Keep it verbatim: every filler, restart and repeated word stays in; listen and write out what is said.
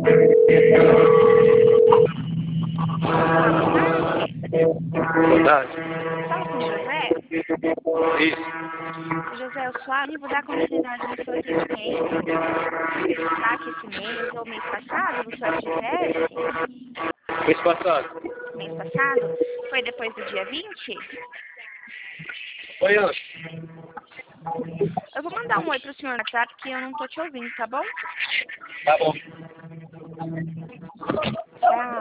Boa tarde. Fala com o José. Isso. José, eu sou a Ani, vou dar continuidade no seu atendimento. Será que esse mês ou mês passado você fez teste? Mês passado. Mês passado? Foi depois do dia vinte? Foi antes. Eu vou mandar um oi pro senhor no WhatsApp que eu não tô te ouvindo, tá bom? Tá bom. Tchau.